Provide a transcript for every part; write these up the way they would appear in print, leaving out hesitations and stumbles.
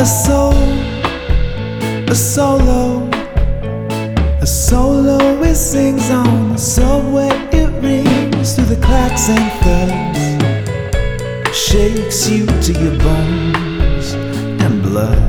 A soul, a solo, a solo it sings on the subway. It rings through the cracks and thuds, shakes you to your bones and blood.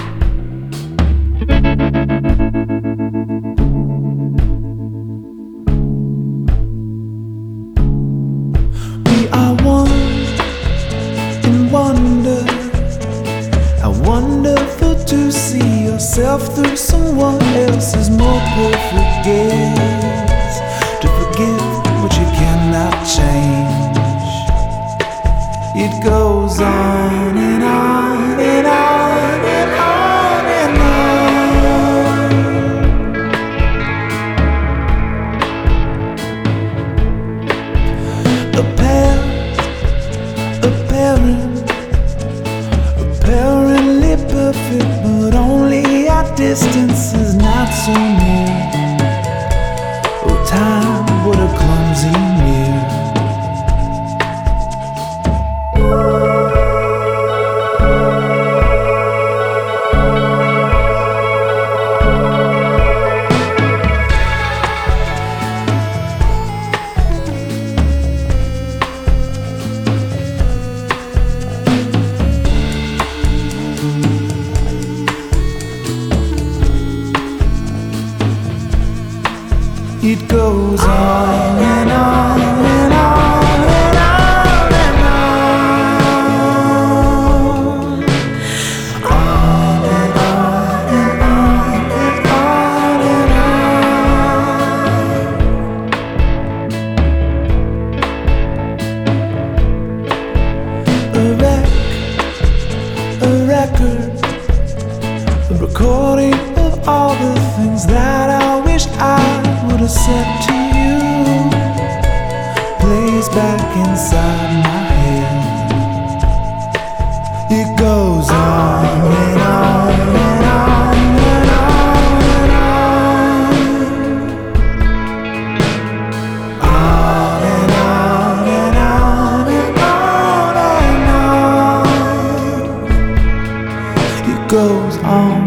We are one in wonder. How wonderful to see yourself through someone else's more perfect gaze, to forgive what you cannot change. It goes on and on and on and on and on. A past, a parent, apparently perfect, but only our distance is not so near. Oh, time, what a clumsy mirror. It goes on and on and on and on and on. On and on and on and on and on. A record, a recording of all the things that I wish I would have said to you, plays back inside my head. It goes on and on and on and on and on. On and on and on and on and on. It goes on.